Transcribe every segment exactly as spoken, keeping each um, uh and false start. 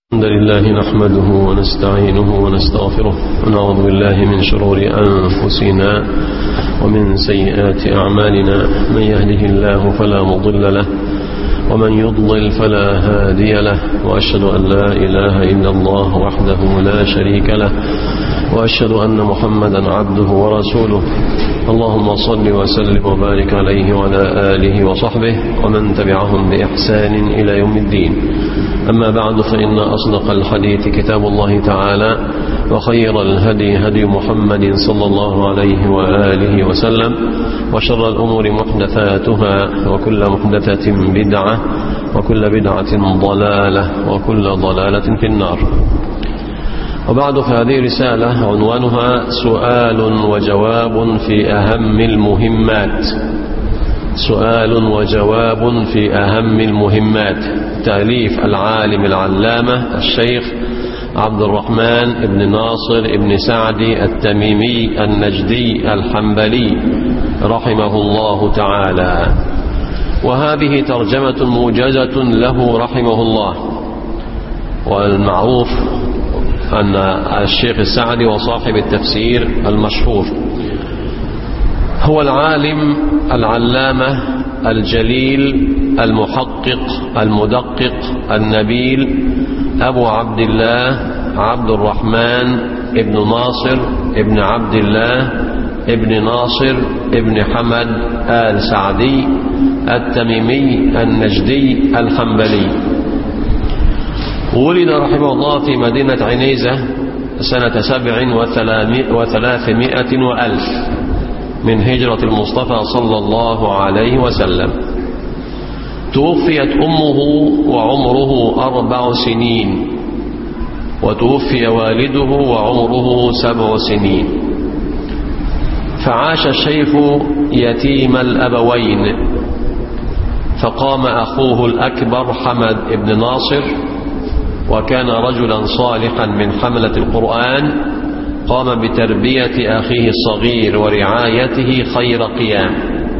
الحمد لله نحمده ونستعينه ونستغفره ونعوذ بالله من شرور أنفسنا ومن سيئات أعمالنا. من يهده الله فلا مضل له ومن يضلل فلا هادي له، وأشهد أن لا إله إلا الله وحده لا شريك له، وأشهد أن محمدا عبده ورسوله. اللهم صل وسلم وبارك عليه وعلى آله وصحبه ومن تبعهم بإحسان إلى يوم الدين. أما بعد، فإن أصدق الحديث كتاب الله تعالى، وخير الهدي هدي محمد صلى الله عليه وآله وسلم، وشر الأمور محدثاتها، وكل محدثة بدعة، وكل بدعة ضلالة، وكل ضلالة في النار. وبعد، فهذه رسالة عنوانها سؤال وجواب في أهم المهمات. سؤال وجواب في أهم المهمات، تأليف العالم العلامة الشيخ عبد الرحمن بن ناصر بن سعدي التميمي النجدي الحنبلي رحمه الله تعالى. وهذه ترجمة موجزة له رحمه الله. والمعروف أن الشيخ السعدي وصاحب التفسير المشهور هو العالم العلامة الجليل المحقق المدقق النبيل أبو عبد الله عبد الرحمن ابن ناصر ابن عبد الله ابن ناصر ابن حمد آل سعدي التميمي النجدي الحنبلي. ولد رحمه الله في مدينة عنيزة سنة سبع وثلاثمائة وألف من هجرة المصطفى صلى الله عليه وسلم. توفيت أمه وعمره أربع سنين، وتوفي والده وعمره سبع سنين. فعاش الشيخ يتيم الأبوين، فقام أخوه الأكبر حمد بن ناصر، وكان رجلا صالحا من حملة القرآن، قام بتربية أخيه الصغير ورعايته خير قيام.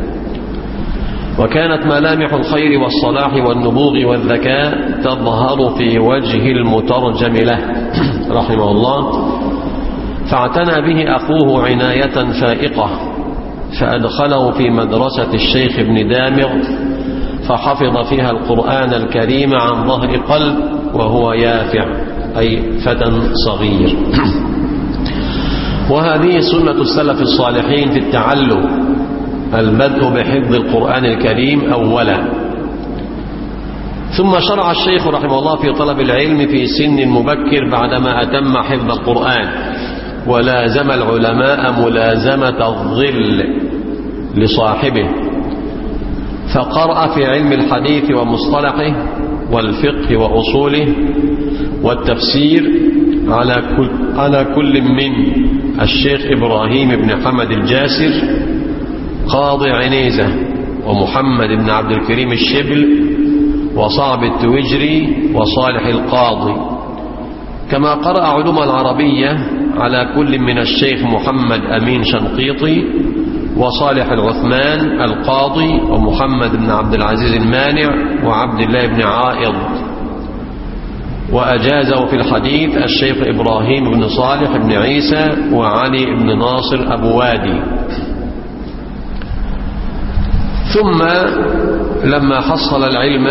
وكانت ملامح الخير والصلاح والنبوغ والذكاء تظهر في وجه المترجم له رحمه الله. فاعتنى به أخوه عناية فائقة، فأدخله في مدرسة الشيخ ابن دامغ، فحفظ فيها القرآن الكريم عن ظهر قلب وهو يافع، أي فتى صغير. وهذه سنة السلف الصالحين في التعلم، البدء بحفظ القرآن الكريم أولا. ثم شرع الشيخ رحمه الله في طلب العلم في سن مبكر بعدما أتم حفظ القرآن، ولازم العلماء ملازمة الظل لصاحبه، فقرأ في علم الحديث ومصطلحه والفقه وأصوله والتفسير على كل, على كل من الشيخ إبراهيم بن حمد الجاسر قاضي عنيزة، ومحمد بن عبد الكريم الشبل، وصعب التوجري، وصالح القاضي. كما قرأ علوم العربية على كل من الشيخ محمد أمين شنقيطي، وصالح العثمان القاضي، ومحمد بن عبد العزيز المانع، وعبد الله بن عائض. وأجازه في الحديث الشيخ إبراهيم بن صالح بن عيسى، وعلي بن ناصر أبو وادي. ثم لما حصل العلم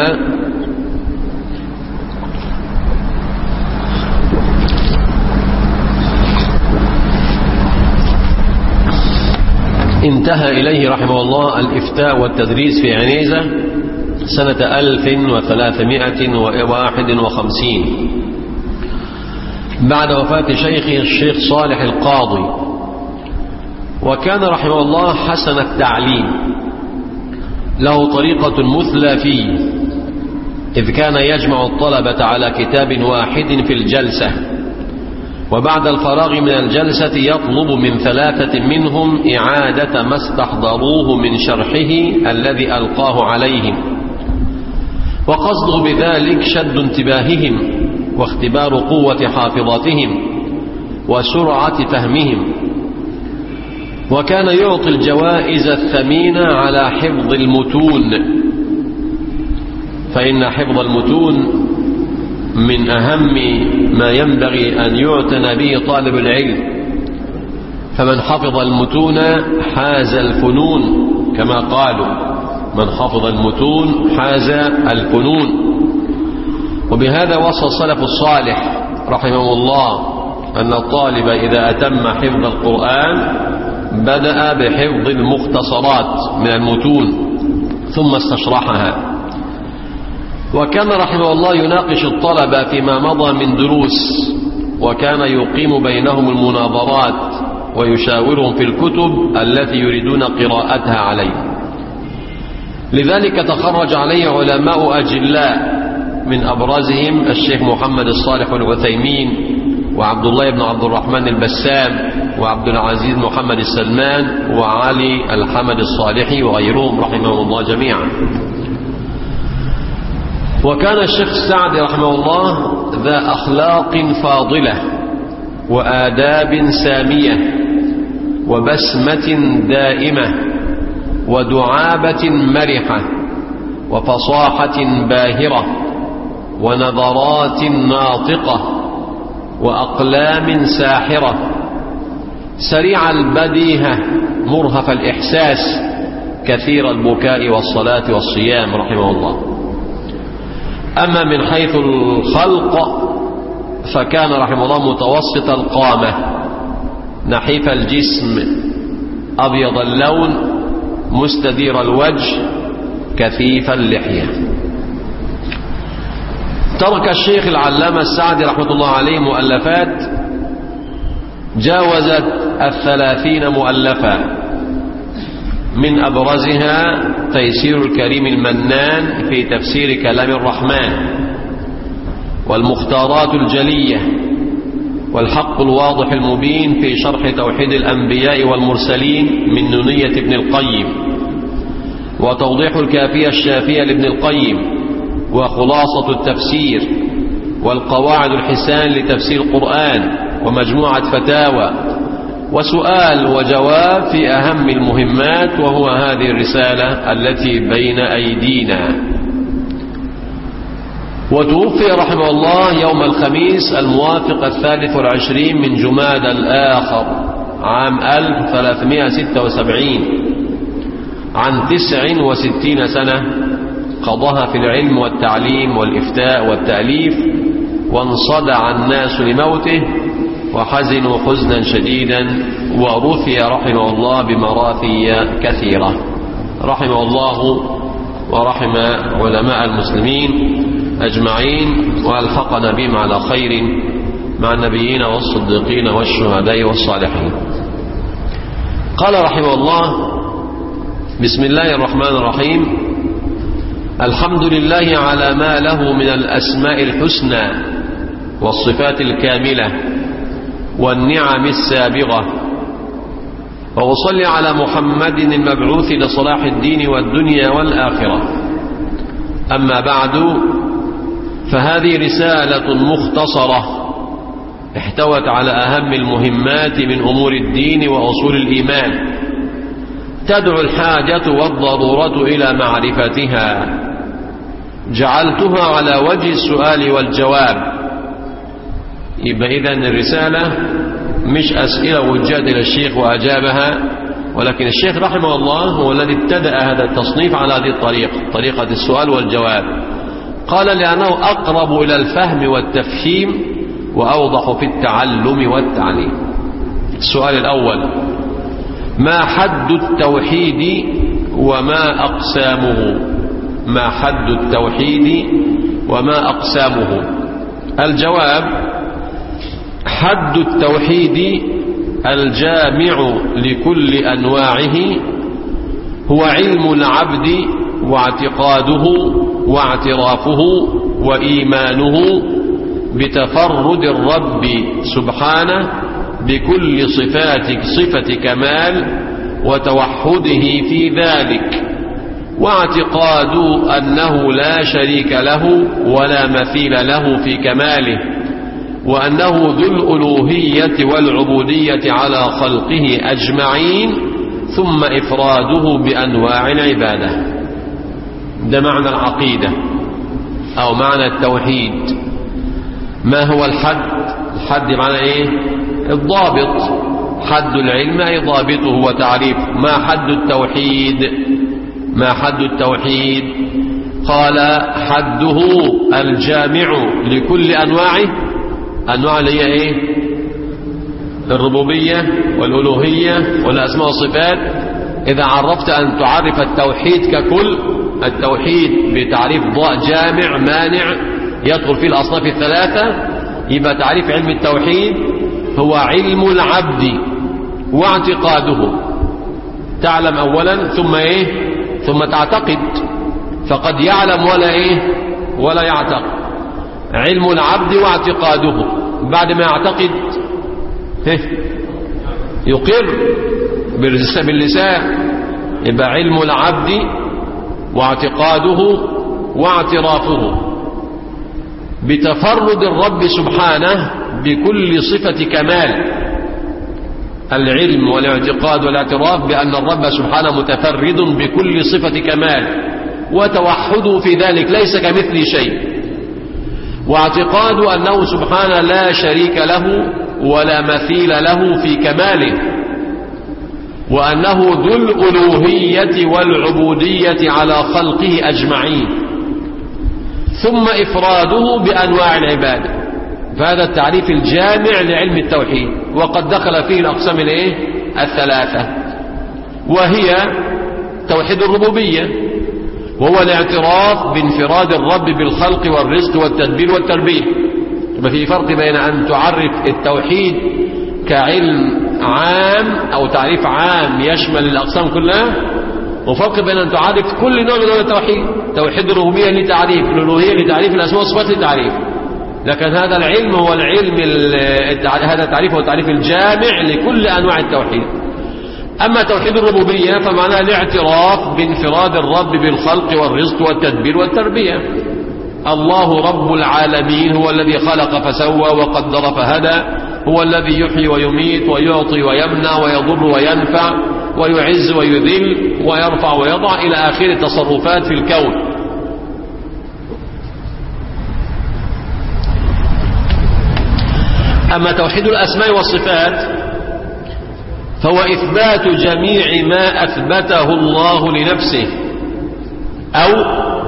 انتهى إليه رحمه الله الإفتاء والتدريس في عنيزة سنة ألف وثلاثمائة وواحد وخمسين بعد وفاة شيخه الشيخ صالح القاضي. وكان رحمه الله حسن التعليم، له طريقة مثلى فيه، إذ كان يجمع الطلبة على كتاب واحد في الجلسة، وبعد الفراغ من الجلسة يطلب من ثلاثة منهم إعادة ما استحضروه من شرحه الذي ألقاه عليهم، وقصده بذلك شد انتباههم واختبار قوة حافظاتهم وسرعة فهمهم. وكان يعطي الجوائز الثمينة على حفظ المتون، فإن حفظ المتون من أهم ما ينبغي أن يعتنى به طالب العلم، فمن حفظ المتون حاز الفنون كما قالوا، من حفظ المتون حاز الفنون. وبهذا وصى السلف الصالح رحمه الله أن الطالب إذا أتم حفظ القرآن بدأ بحفظ المختصرات من المتون ثم استشرحها. وكان رحمه الله يناقش الطلبة فيما مضى من دروس، وكان يقيم بينهم المناظرات ويشاورهم في الكتب التي يريدون قراءتها عليه. لذلك تخرج عليه علماء أجلاء من أبرزهم الشيخ محمد الصالح العثيمين، وعبد الله بن عبد الرحمن البسام، وعبد العزيز محمد السلمان، وعلي الحمد الصالحي، وغيرهم رحمه الله جميعا. وكان الشيخ السعدي رحمه الله ذا أخلاق فاضلة وآداب سامية وبسمة دائمة ودعابة مرحة وفصاحة باهرة ونظرات ناطقة وأقلام ساحرة، سريع البديهة مرهف الإحساس، كثير البكاء والصلاة والصيام رحمه الله. أما من حيث الخلق فكان رحمه الله متوسط القامة، نحيف الجسم، أبيض اللون، مستدير الوجه، كثيف اللحية. ترك الشيخ العلامة السعدي رحمة الله عليه مؤلفات جاوزت الثلاثين مؤلفا، من أبرزها تيسير الكريم المنان في تفسير كلام الرحمن، والمختارات الجلية، والحق الواضح المبين في شرح توحيد الأنبياء والمرسلين من نونية ابن القيم، وتوضيح الكافية الشافية لابن القيم، وخلاصة التفسير، والقواعد الحسان لتفسير القرآن، ومجموعة فتاوى، وسؤال وجواب في أهم المهمات، وهو هذه الرسالة التي بين أيدينا. وتوفي رحمه الله يوم الخميس الموافق الثالث والعشرين من جماد الآخر عام ألف وثلاثمائة وستة وسبعين عن تسع وستين سنة قضاها في العلم والتعليم والإفتاء والتأليف، وانصدع الناس لموته وحزنوا حزنا شديدا، ورثي رحمه الله بمراثي كثيرة. رحمه الله ورحم علماء المسلمين أجمعين، وألحقنا بهم على خير مع النبيين والصديقين والشهداء والصالحين. قال رحمه الله: بسم الله الرحمن الرحيم. الحمد لله على ما له من الأسماء الحسنى والصفات الكاملة والنعم السابغة، وأصلي على محمد المبعوث لصلاح الدين والدنيا والآخرة. أما بعد، فهذه رسالة مختصرة احتوت على أهم المهمات من أمور الدين وأصول الإيمان، تدعو الحاجة والضرورة إلى معرفتها. جعلتها على وجه السؤال والجواب. يبقى إذن الرسالة مش أسئلة وجهت إلى الشيخ وأجابها، ولكن الشيخ رحمه الله هو الذي ابتدأ هذا التصنيف على هذه الطريقة، طريقة السؤال والجواب. قال: لأنه أقرب إلى الفهم والتفهيم وأوضح في التعلم والتعليم. السؤال الأول: ما حد التوحيد وما أقسامه؟ ما حد التوحيد وما أقسامه؟ الجواب: حد التوحيد الجامع لكل أنواعه هو علم العبد واعتقاده واعترافه وإيمانه بتفرد الرب سبحانه بكل صفات صفة كمال وتوحده في ذلك، واعتقاد أنه لا شريك له ولا مثيل له في كماله، وأنه ذو الألوهية والعبودية على خلقه أجمعين، ثم إفراده بأنواع العبادة. ده معنى العقيدة أو معنى التوحيد. ما هو الحد؟ الحد معنى ايه؟ الضابط. حد العلم أي ضابطه وتعريفه. ما حد التوحيد؟ ما حد التوحيد؟ قال حده الجامع لكل أنواعه. أنواع اللي هي ايه؟ الربوبية والألوهية والأسماء والصفات. إذا عرفت أن تعرف التوحيد ككل، التوحيد بتعريف جامع مانع يدخل فيه الأصناف الثلاثة، يبقى تعريف علم التوحيد هو علم العبد واعتقاده. تعلم أولا ثم إيه؟ ثم تعتقد. فقد يعلم ولا إيه؟ ولا يعتقد. علم العبد واعتقاده، بعد ما يعتقد يقر باللسان، يبقى علم العبد واعتقاده واعترافه بتفرد الرب سبحانه بكل صفة كمال. العلم والاعتقاد والاعتراف بأن الرب سبحانه متفرد بكل صفة كمال، وتوحده في ذلك ليس كمثل شيء. واعتقاد أنه سبحانه لا شريك له ولا مثيل له في كماله، وأنه ذو الألوهية والعبودية على خلقه أجمعين، ثم إفراده بأنواع العبادة. فهذا التعريف الجامع لعلم التوحيد، وقد دخل فيه الأقسام الإيه؟ الثلاثة، وهي توحيد الربوبية، وهو الاعتراف بانفراد الرب بالخلق والرزق والتدبير والتربية. يبقى في فرق بين أن تعرف التوحيد كعلم عام أو تعريف عام يشمل الأقسام كلها، وفرق بين أن تعرف كل نوع من أنواع التوحيد. توحيد الربوبية لتعريف، الألوهية لتعريف، الأسماء والصفات لتعريف. لكن هذا العلم هو العلم هذا التعريف هو التعريف الجامع لكل أنواع التوحيد. أما توحيد الربوبية فمعناه الاعتراف بانفراد الرب بالخلق والرزق والتدبير والتربية. الله رب العالمين، هو الذي خلق فسوى وقدر فهدى، هو الذي يحيي ويميت ويعطي ويمنع ويضر وينفع ويعز ويذل ويرفع ويضع إلى آخر التصرفات في الكون. أما توحيد الأسماء والصفات فهو إثبات جميع ما أثبته الله لنفسه أو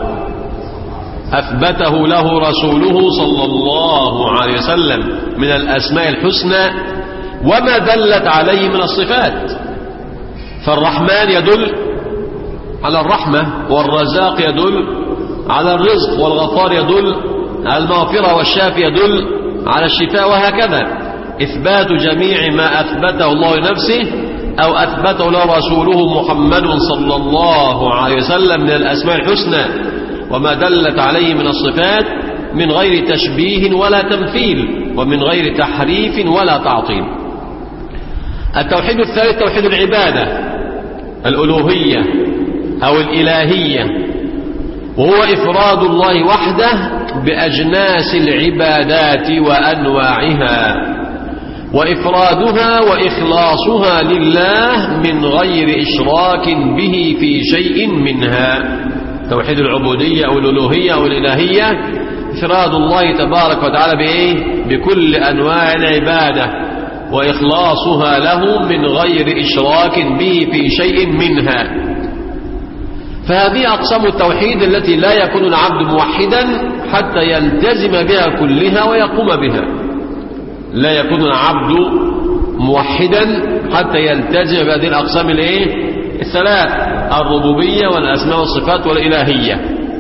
أثبته له رسوله صلى الله عليه وسلم من الأسماء الحسنى وما دلت عليه من الصفات. فالرحمن يدل على الرحمة، والرزاق يدل على الرزق، والغفار يدل على المغفرة، والشافي يدل على الشفاء، وهكذا. إثبات جميع ما أثبته الله لنفسه أو أثبته له رسوله محمد صلى الله عليه وسلم من الأسماء الحسنى وما دلت عليه من الصفات، من غير تشبيه ولا تمثيل، ومن غير تحريف ولا تعطيل. التوحيد الثالث توحيد العبادة، الألوهية أو الإلهية، وهو إفراد الله وحده بأجناس العبادات وأنواعها، وإفرادها وإخلاصها لله من غير إشراك به في شيء منها. توحيد العبودية أو الألوهية أو الإلهية إفراد الله تبارك وتعالى بإيه؟ بكل أنواع العبادة، وإخلاصها له من غير إشراك به في شيء منها. فهذه أقسام التوحيد التي لا يكون العبد موحدا حتى يلتزم بها كلها ويقوم بها. لا يكون العبد موحدا حتى يلتزم بهذه الأقسام الايه؟ الثلاث: الربوبية والأسماء والصفات والإلهية.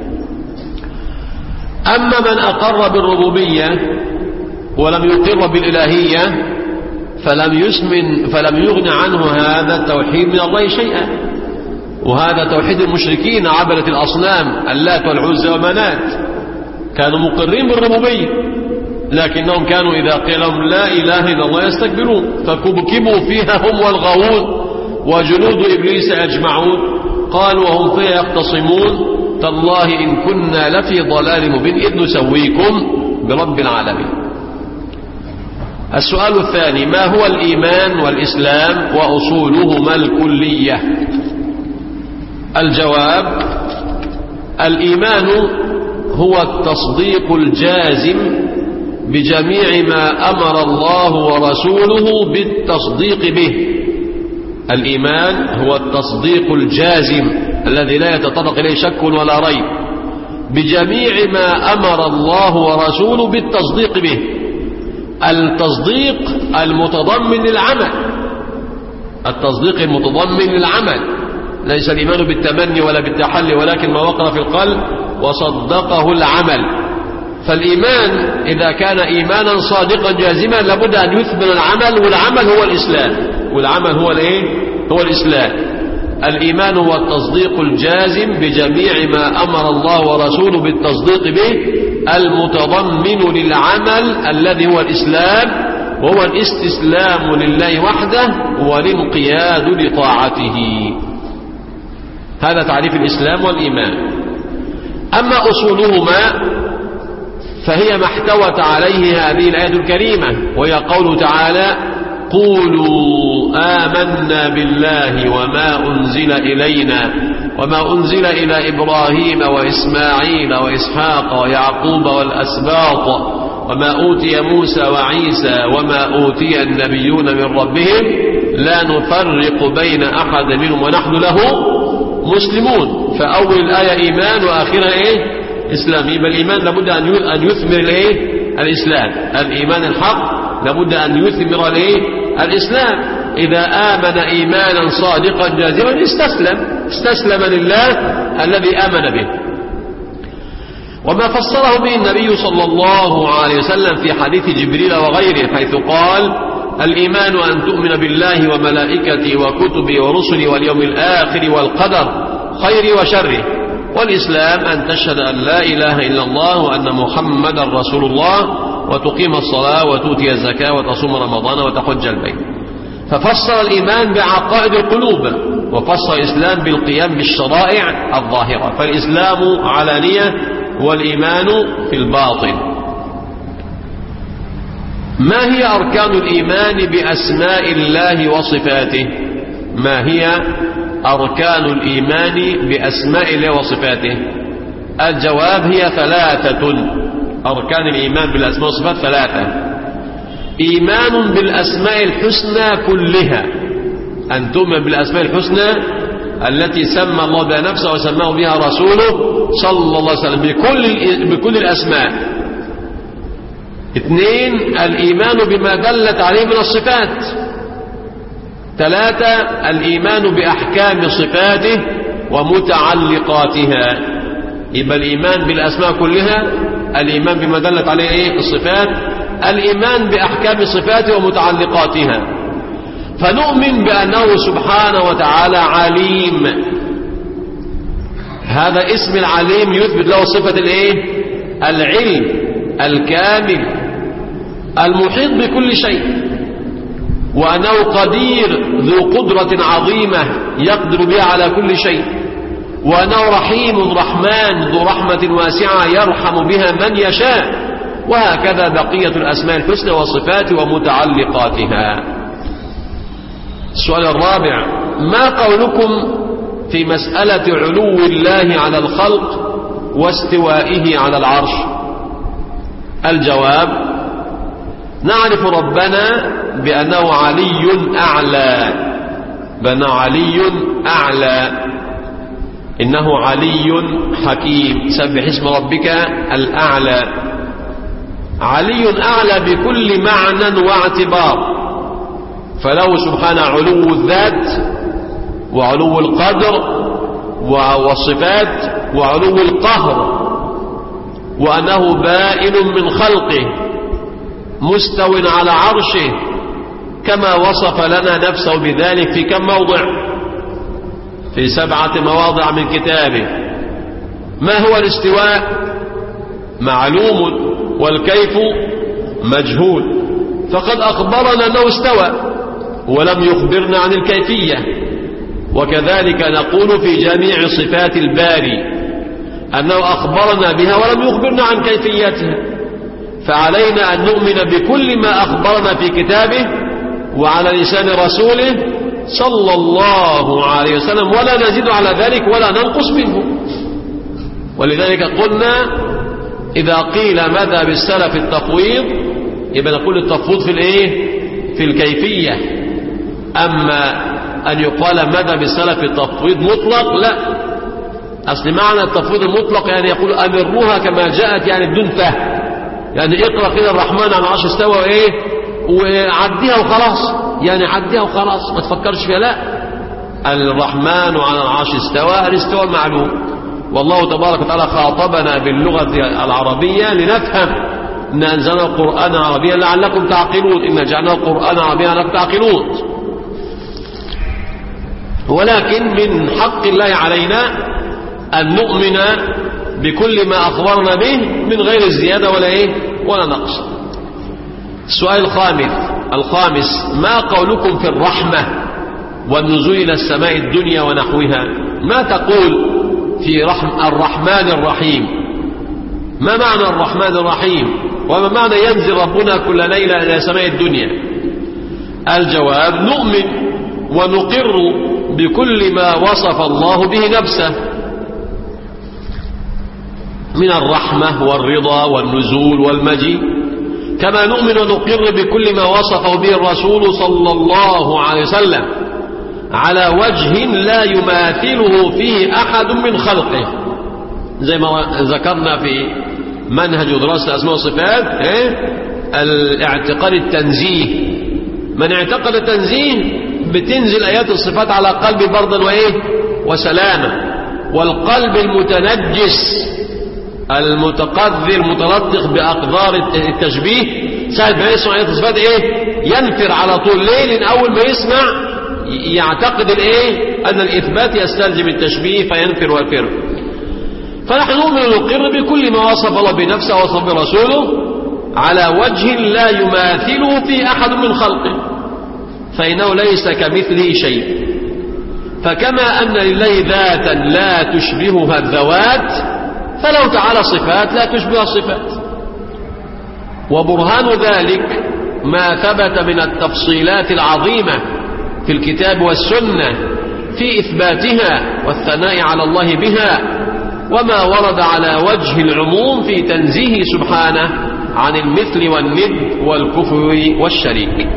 أما من أقر بالربوبية ولم يقر بالإلهية فلم يسمن فلم يغن عنه هذا التوحيد من الله شيئا، وهذا توحيد المشركين عبدة الأصنام اللات والعزى ومنات. كانوا مقرين بالربوبية لكنهم كانوا إذا قيل لهم لا إله إلا الله يستكبرون، فكبكبوا فيها هم والغاوون وجنود إبليس أجمعون، قالوا وهم فيها يختصمون تالله إن كنا لفي ضلال مبين إذ نسويكم برب العالمين. السؤال الثاني: ما هو الإيمان والإسلام وأصولهما الكلية؟ الجواب: الإيمان هو التصديق الجازم بجميع ما أمر الله ورسوله بالتصديق به. الإيمان هو التصديق الجازم الذي لا يتطرق إليه شك ولا ريب بجميع ما أمر الله ورسوله بالتصديق به. التصديق المتضمن للعمل، التصديق المتضمن للعمل، ليس الإيمان بالتمني ولا بالتحلي، ولكن ما وقر في القلب وصدقه العمل. فالإيمان إذا كان إيمانا صادقا جازما لابد أن يثمن العمل، والعمل هو الإسلام، والعمل هو الإيه؟ هو الإسلام. الإيمان هو التصديق الجازم بجميع ما أمر الله ورسوله بالتصديق به، المتضمن للعمل الذي هو الإسلام، وهو الاستسلام لله وحده والانقياد لطاعته. هذا تعريف الإسلام والإيمان. أما أصولهما فهي ما احتوت عليه هذه الآية الكريمة، وهي قوله تعالى: قولوا آمنا بالله وما أنزل إلينا وما أنزل إلى إبراهيم وإسماعيل وإسحاق ويعقوب والأسباط وما أوتي موسى وعيسى وما أوتي النبيون من ربهم لا نفرق بين أحد منهم ونحن له مسلمون. فأول الآية إيمان وآخرها إيه؟ إسلام. يبقى الإيمان لابد أن يثمر الإيه؟ الإسلام. الإيمان الحق لابد أن يثمر الإيه؟ الإسلام. إذا آمن إيمانا صادقا جازما استسلم استسلم لله الذي آمن به. وما فسره به النبي صلى الله عليه وسلم في حديث جبريل وغيره، حيث قال: الإيمان أن تؤمن بالله وملائكته وكتبه ورسله واليوم الآخر والقدر خير وشره، والإسلام أن تشهد أن لا إله إلا الله وأن محمدا رسول الله وتقيم الصلاة وتؤتي الزكاة وتصوم رمضان وتحج البيت. ففسر الإيمان بعقائد القلوب، وفسر الإسلام بالقيام بالشرائع الظاهرة. فالإسلام علانية والإيمان في الباطن. ما هي أركان الإيمان بأسماء الله وصفاته؟ ما هي أركان الإيمان بأسماء الله وصفاته؟ الجواب: هي ثلاثة. أركان الإيمان بالأسماء والصفات ثلاثة. إيمان بالأسماء الحسنى كلها، أن تؤمن بالأسماء الحسنى التي سمى الله بها نفسه وسماه بها رسوله صلى الله عليه وسلم بكل, بكل الأسماء. اثنين: الإيمان بما دلت عليه من الصفات. ثلاثة: الإيمان بأحكام صفاته ومتعلقاتها. يبقى الإيمان بالأسماء كلها، الإيمان بما دلت عليه إيه؟ الصفات، الإيمان بأحكام صفاته ومتعلقاتها. فنؤمن بأنه سبحانه وتعالى عليم. هذا اسم العليم يثبت له صفة الإيه؟ العلم الكامل المحيط بكل شيء، وأنه قدير ذو قدرة عظيمة يقدر بها على كل شيء، وأنه رحيم رحمن ذو رحمة واسعة يرحم بها من يشاء. وهكذا بقية الأسماء الحسنى والصفات ومتعلقاتها. السؤال الرابع: ما قولكم في مسألة علو الله على الخلق واستوائه على العرش؟ الجواب: نعرف ربنا بأنه علي أعلى، بأنه علي أعلى، إنه علي حكيم. سبح اسم ربك الأعلى. علي أعلى بكل معنى واعتبار، فله سبحانه علو الذات وعلو القدر والصفات وعلو القهر، وأنه بائن من خلقه مستو على عرشه، كما وصف لنا نفسه بذلك في كم موضع؟ في سبعة مواضع من كتابه. ما هو الاستواء؟ معلوم، والكيف مجهول. فقد أخبرنا أنه استوى ولم يخبرنا عن الكيفية. وكذلك نقول في جميع صفات الباري أنه أخبرنا بها ولم يخبرنا عن كيفيتها. فعلينا أن نؤمن بكل ما أخبرنا في كتابه وعلى لسان رسوله صلى الله عليه وسلم، ولا نزيد على ذلك ولا ننقص منه. ولذلك قلنا إذا قيل مذهب السلف التفويض يبقى نقول التفويض في الايه في الكيفية. أما أن يقال مذهب السلف التفويض مطلق لا، أصل معنى التفويض المطلق يعني يقول أمروها كما جاءت يعني بدون فهم، يعني اقرأ كده الرحمن على العرش استوى وايه وعديها وخلاص، يعني عديها وخلاص ما تفكرش فيها. لا، الرحمن على العرش استوى، الاستواء معلوم، والله تبارك وتعالى خاطبنا باللغة العربية لنفهم إن أنزلنا القرآن عربيا لعلكم تعقلون، إن جعلنا القرآن عربيا لعلكم تعقلون. ولكن من حق الله علينا أن نؤمن بكل ما أخبرنا به من غير زيادة ولا إيه ولا نقص. السؤال الخامس الخامس ما قولكم في الرحمة والنزول إلى السماء الدنيا ونحوها؟ ما تقول في رحم الرحمن الرحيم؟ ما معنى الرحمن الرحيم؟ وما معنى ينزل ربنا كل ليلة إلى سماء الدنيا؟ الجواب نؤمن ونقر بكل ما وصف الله به نفسه من الرحمة والرضا والنزول والمجيء، كما نؤمن ونقر بكل ما وصفه به الرسول صلى الله عليه وسلم على وجه لا يماثله فيه أحد من خلقه، زي ما ذكرنا في منهج دراسة الأسماء والصفات إيه؟ الاعتقاد التنزيه. من اعتقد التنزيه بتنزل آيات الصفات على قلب بردا وإيه وسلامة، والقلب المتنجس المتقذر المتلطخ بأقدار التشبيه ساعة ما يسمع آيات الصفات إيه ينفر على طول. ليه؟ لأن أول ما يسمع يعتقد الإيه أن الإثبات يستلزم التشبيه فينفر ويفر. فنحن نؤمن ونقر بكل ما وصف الله بنفسه ووصف برسوله على وجه لا يماثله في أحد من خلقه، فإنه ليس كمثله شيء. فكما أن لله ذاتا لا تشبهها الذوات، فله تعالى صفات لا تشبه الصفات. وبرهان ذلك ما ثبت من التفصيلات العظيمة في الكتاب والسنة في إثباتها والثناء على الله بها، وما ورد على وجه العموم في تنزيه سبحانه عن المثل والند والكفر والشريك.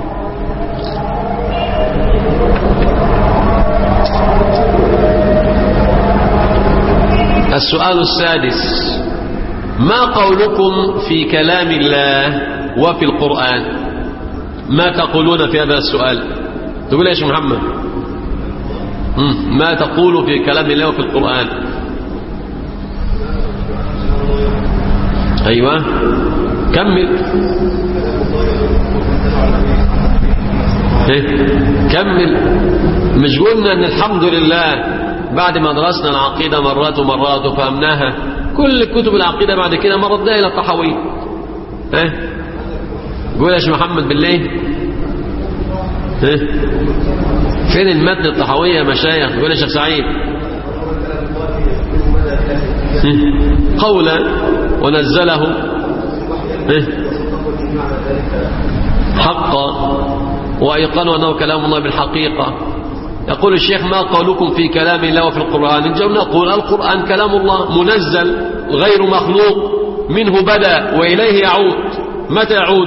السؤال السادس ما قولكم في كلام الله وفي القرآن؟ ما تقولون في هذا السؤال؟ تقول يا شيخ محمد ما تقول في كلام الله وفي القرآن؟ أيوة كمل إيه؟ كمل. مش قلنا ان الحمد لله بعد ما درسنا العقيدة مرات ومرات وفهمناها كل كتب العقيدة بعد كده مرضنا إلى الطحاوية؟ ها قول يا شيخ محمد بالله ها فين المتن الطحاوية يا مشايخ؟ قول يا شيخ سعيد قولا ونزله حقا وأيقنوا أنه كلام الله بالحقيقة. يقول الشيخ ما قولكم في كلام الله وفي القرآن؟ نجاوب نقول القرآن كلام الله منزل غير مخلوق، منه بدأ وإليه يعود. متى يعود؟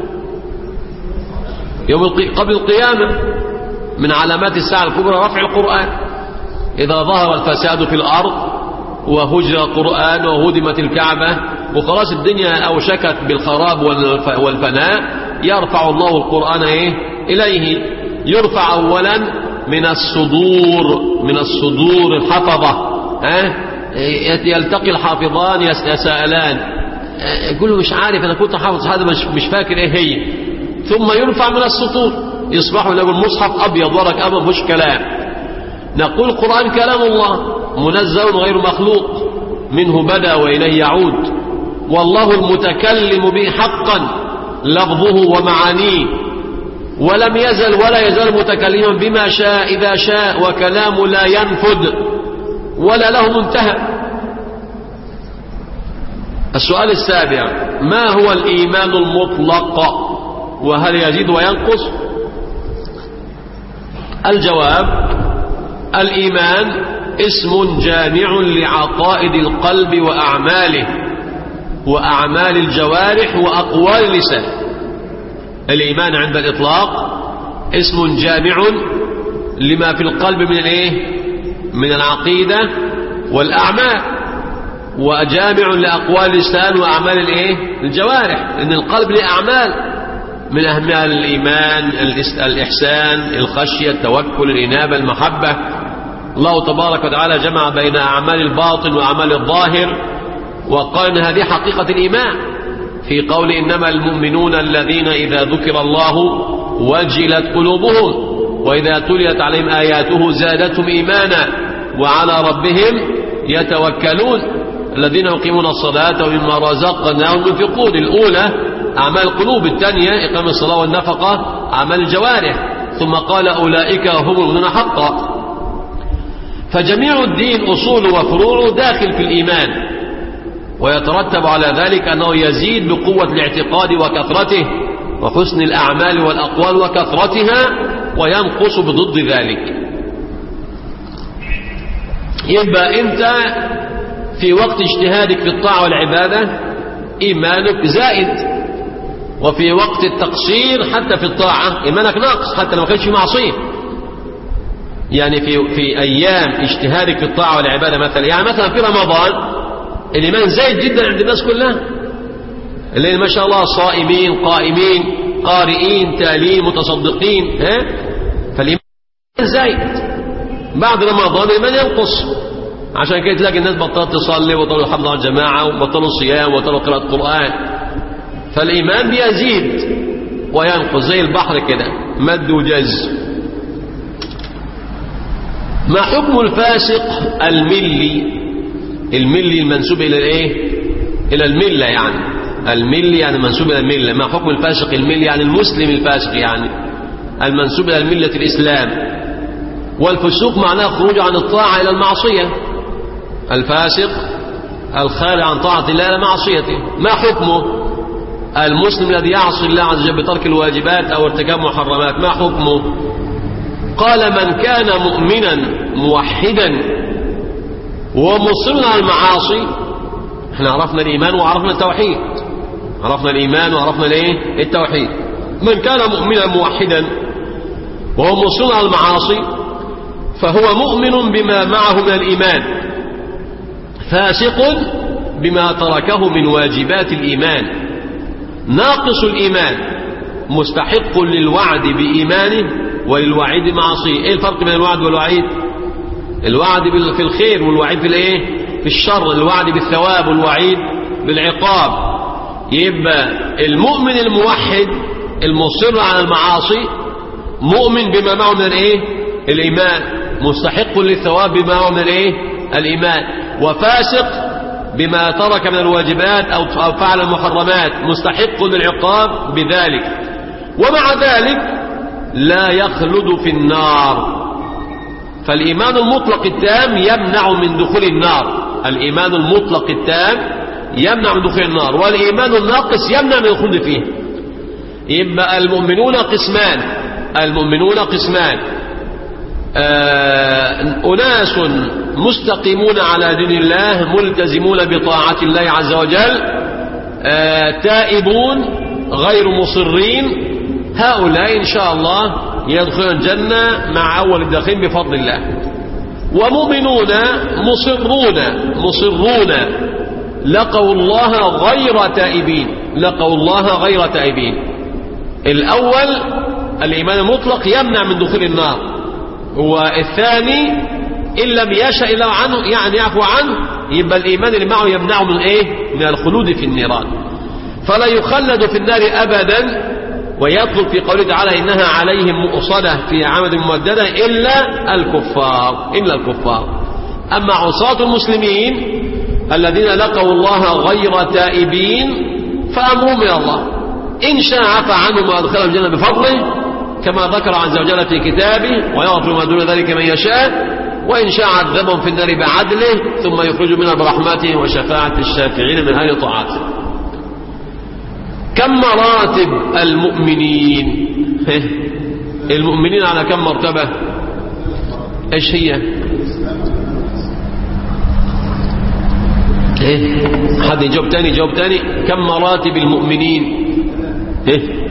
يوم قبل القيامة. من علامات الساعة الكبرى رفع القرآن. إذا ظهر الفساد في الأرض وهجر القرآن وهدمت الكعبة وخلاص الدنيا أوشكت بالخراب والفناء، يرفع الله القرآن إيه؟ إليه. يرفع أولا من الصدور من الصدور الحفظة، ها يلتقي الحافظان يتساءلان، يقول له مش عارف أنا كنت حافظ هذا مش فاكر إيه هي. ثم يرفع من السطور يصبحوا له المصحف أبيض ورق أبيض مش كلام. نقول القرآن كلام الله منزل غير مخلوق، منه بدأ وإليه يعود، والله المتكلم به حقا لفظه ومعانيه، ولم يزل ولا يزال متكلما بما شاء إذا شاء، وكلام لا ينفد ولا له منتهى. السؤال السابع ما هو الإيمان المطلق وهل يزيد وينقص؟ الجواب الإيمان اسم جامع لعقائد القلب وأعماله وأعمال الجوارح وأقوال اللسان. الإيمان عند الإطلاق اسم جامع لما في القلب من الايه من العقيدة والأعمال، وجامع لأقوال اللسان وأعمال الايه الجوارح، لأن القلب له أعمال من أهمها الإيمان، الإحسان، الخشية، التوكل، الإنابة، المحبة. الله تبارك وتعالى جمع بين أعمال الباطن وأعمال الظاهر، وقال إن هذه حقيقة الإيمان في قول إنما المؤمنون الذين إذا ذكر الله وجلت قلوبهم وإذا تليت عليهم آياته زادتهم إيمانا وعلى ربهم يتوكلون الذين يقيمون الصلاة ومما رزقناهم ينفقون. الأولى أعمال القلوب، الثانية إقام الصلاة والنفقة أعمال الجوارح. ثم قال أولئك هم المؤمنون حقا. فجميع الدين أصول وفروع داخل في الإيمان، ويترتب على ذلك أنه يزيد بقوة الاعتقاد وكثرته وحسن الأعمال والأقوال وكثرتها، وينقص بضد ذلك. يبقى أنت في وقت اجتهادك في الطاعة والعبادة إيمانك زائد، وفي وقت التقصير حتى في الطاعة إيمانك ناقص حتى لو ما كانش في معصية. يعني في في أيام اجتهادك في الطاعة والعبادة مثلا، يعني مثلا في رمضان الإيمان زايد جدا عند الناس كلها، اللي ما شاء الله صائمين قائمين قارئين تالين متصدقين، ها فالإيمان زايد. بعد رمضان الإيمان ينقص، عشان كده تلاقي الناس بطلت تصلي وبطلوا الحفظ على الجماعة وبطلوا الصيام وبطلوا قراءة القرآن. فالإيمان بيزيد وينقص زي البحر كده، مد وجز. ما حكم الفاسق الملي؟ الملي المنسوب إلى الإيه؟ إلى الملة، يعني الملي يعني منسوب إلى الملة. ما حكم الفاسق الملي؟ يعني المسلم الفاسق، يعني المنسوب إلى الملة الإسلام. والفسوق معناه خروج عن الطاعة إلى المعصية. الفاسق الخارج عن طاعة الله إلى معصيته. ما حكمه؟ المسلم الذي يعصي الله عز وجل بترك الواجبات أو ارتكاب محرمات، ما حكمه؟ قال من كان مؤمنا موحدا ومصر على المعاصي. احنا عرفنا الإيمان وعرفنا التوحيد، عرفنا الإيمان وعرفنا الايه التوحيد. من كان مؤمنا موحدا وهو مصر على المعاصي فهو مؤمن بما معه من الإيمان، فاسق بما تركه من واجبات الإيمان، ناقص الإيمان، مستحق للوعد بإيمانه وللوعيد معصيه. ايه الفرق بين الوعد والوعيد؟ الوعد في الخير والوعيد في الايه في الشر، الوعد بالثواب والوعيد بالعقاب. يبقى المؤمن الموحد المصر على المعاصي مؤمن بما معه من الايه الإيمان، مستحق للثواب بما معه من الايه الإيمان. وفاسق بما ترك من الواجبات أو فعل المحرمات مستحق للعقاب بذلك، ومع ذلك لا يخلد في النار. فالإيمان المطلق التام يمنع من دخول النار، الإيمان المطلق التام يمنع من دخول النار، والإيمان الناقص يمنع من الخلد فيه. يبقى المؤمنون قسمان، المؤمنون قسمان آه أناس مستقيمون على دين الله ملتزمون بطاعة الله عز وجل، آه تائبون غير مصرين، هؤلاء إن شاء الله يدخلون الجنة مع أول الداخلين بفضل الله. ومؤمنون مصرون مصرون لقوا الله غير تائبين، لقوا الله غير تائبين. الأول الإيمان المطلق يمنع من دخول النار، والثاني إن لم يشاء الله عنه يعني يعفو عنه، يبقى الإيمان اللي معه يمنعه من إيه؟ من الخلود في النيران، فلا يخلد في النار أبدا. ويطلب في قوله تعالى إنها عليهم مؤصدة في عمد ممددة إلا الكفار، إلا الكفار. أما عصاة المسلمين الذين لقوا الله غير تائبين فأمرهم إلى الله، إن شاء عفى عنهم وأدخلهم الجنة بفضله كما ذكر عز وجل في كتابه، ويغفر ما دون ذلك من يشاء، وإن شاء عذبهم في النار بعدله ثم يخرج منها برحمته وشفاعة الشافعين من أهل طاعته. كم مراتب المؤمنين؟ المؤمنين على كم مرتبة؟ ايش هي؟ إيه؟ حد يجاوب تاني جاوب تاني. كم مراتب المؤمنين؟ إيه؟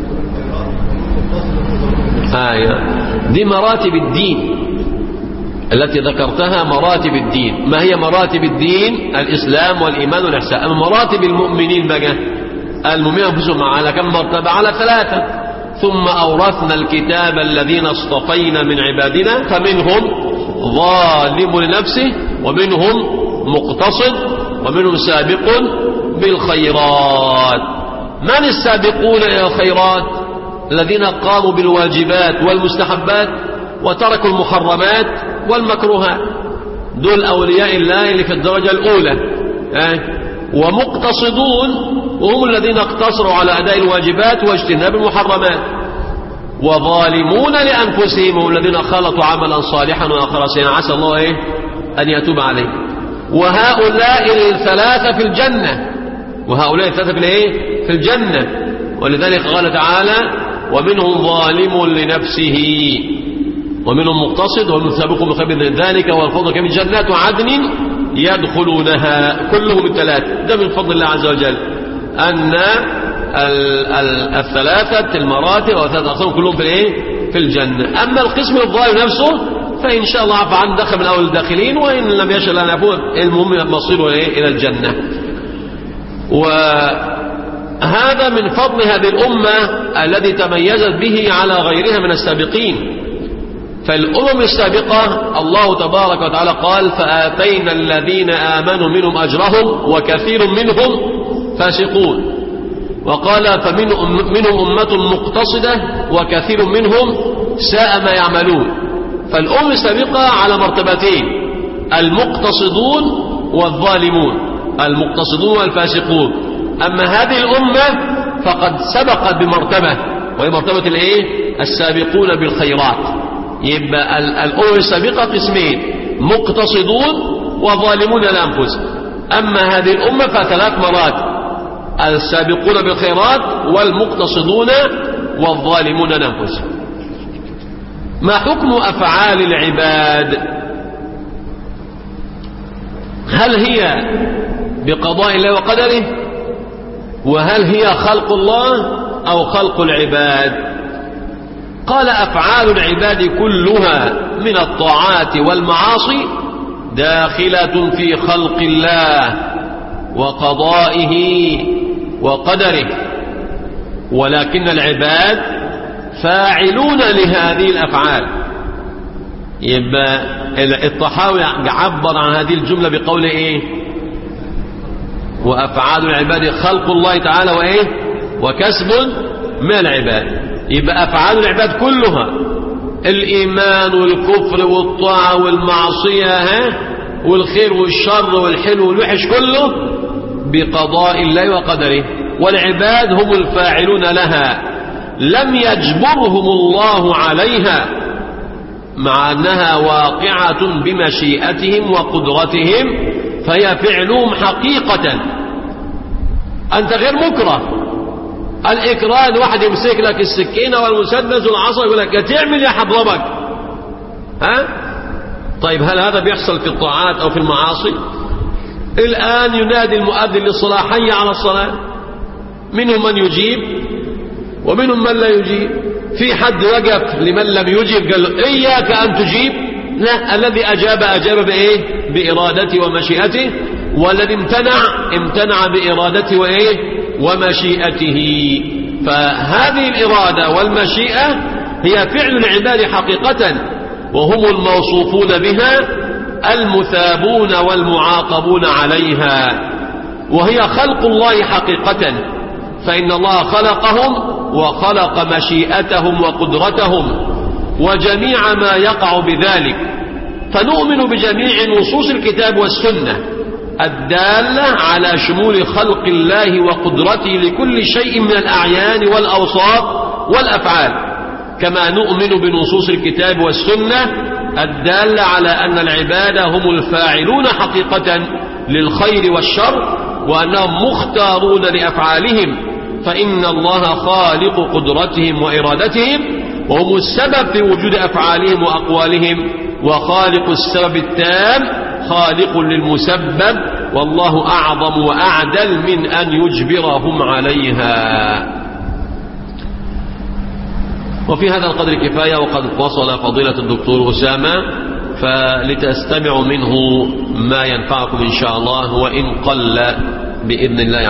آية دي مراتب الدين التي ذكرتها، مراتب الدين. ما هي مراتب الدين؟ الإسلام والإيمان والإحسان. أما مراتب المؤمنين بقى، المؤمنين أنفسهم على كم مرتبة؟ على ثلاثة. ثم أورثنا الكتاب الذين اصطفينا من عبادنا فمنهم ظالم لنفسه ومنهم مقتصد ومنهم سابق بالخيرات. من السابقون إلى الخيرات؟ الذين قاموا بالواجبات والمستحبات وتركوا المحرمات والمكروهات، دول أولياء الله اللي في الدرجة الأولى. أه؟ ومقتصدون وهم الذين اقتصروا على أداء الواجبات واجتناب المحرمات. وظالمون لأنفسهم هم الذين خلطوا عملا صالحا وآخر سيئا عسى الله إيه؟ أن يتوب عليه. وهؤلاء الثلاثة في الجنة، وهؤلاء الثلاثة في الإيه؟ في الجنة. ولذلك قال تعالى ومنهم ظالم لنفسه ومنهم مقتصد ومنهم سابق بالخير ذلك والفضل كم جنات عدن يدخلونها كلهم الثلاثة. ده من فضل الله عز وجل أن الثلاثة المراتب والثلاثة أقسام كلهم في الإيه؟ في الجنة. أما القسم الظالم نفسه فإن شاء الله عفى عنه دخل من أول الداخلين، وإن لم يشاء الله نفوه المهم مصيره إلى الجنة. وهذا من فضل هذه الأمة الذي تميزت به على غيرها من السابقين. فالأمم السابقة الله تبارك وتعالى قال فآتينا الذين آمنوا منهم أجرهم وكثير منهم فاسقون. وقال فمنهم أمة مقتصدة وكثير منهم ساء ما يعملون. فالأمم السابقة على مرتبتين، المقتصدون والظالمون، المقتصدون والفاسقون. أما هذه الأمة فقد سبقت بمرتبة، وهي مرتبة الإيه؟ السابقون بالخيرات. يبقى الأمم السابقة قسمين، مقتصدون وظالمون لأنفسهم. أما هذه الأمة فثلاث مراتب، السابقون بالخيرات والمقتصدون والظالمون لأنفسهم. ما حكم أفعال العباد؟ هل هي بقضاء الله وقدره؟ وهل هي خلق الله أو خلق العباد؟ قال أفعال العباد كلها من الطاعات والمعاصي داخلة في خلق الله وقضائه وقدره، ولكن العباد فاعلون لهذه الأفعال. يبقى الطحاوي عبر عن هذه الجملة بقول إيه؟ وأفعال العباد خلق الله تعالى وإيه؟ وكسب من العباد. يبقى أفعال العباد كلها، الإيمان والكفر والطاعة والمعصية ها والخير والشر والحلو والوحش كله بقضاء الله وقدره، والعباد هم الفاعلون لها، لم يجبرهم الله عليها مع أنها واقعة بمشيئتهم وقدرتهم، فهي فعلهم حقيقة. أنت غير مكره. الإكراه واحد يمسك لك السكينة والمسدس والعصا يقول لك تعمل يا حضربك، ها؟ طيب هل هذا بيحصل في الطاعات أو في المعاصي؟ الآن ينادي المؤذن للصلاة حي على الصلاة، منهم من يجيب ومنهم من لا يجيب. في حد وقف لمن لم يجيب قال له إياك أن تجيب؟ لا، الذي أجاب أجاب بإيه؟ بإرادته ومشيئته، والذي امتنع امتنع بإرادته وإيه؟ ومشيئته. فهذه الإرادة والمشيئة هي فعل العباد حقيقة، وهم الموصوفون بها المثابون والمعاقبون عليها، وهي خلق الله حقيقة، فإن الله خلقهم وخلق مشيئتهم وقدرتهم وجميع ما يقع بذلك. فنؤمن بجميع نصوص الكتاب والسنة الدالة على شمول خلق الله وقدرته لكل شيء من الأعيان والأوصاف والأفعال، كما نؤمن بنصوص الكتاب والسنة الدالة على أن العباد هم الفاعلون حقيقة للخير والشر، وأنهم مختارون لأفعالهم، فإن الله خالق قدرتهم وإرادتهم، وهم السبب في وجود أفعالهم وأقوالهم، وخالق السبب التام خالق للمسبب والله أعظم وأعدل من أن يجبرهم عليها. وفي هذا القدر كفاية، وقد وصل فضيلة الدكتور أسامة، فلتستمعوا منه ما ينفعكم إن شاء الله، وإن قل بإذن الله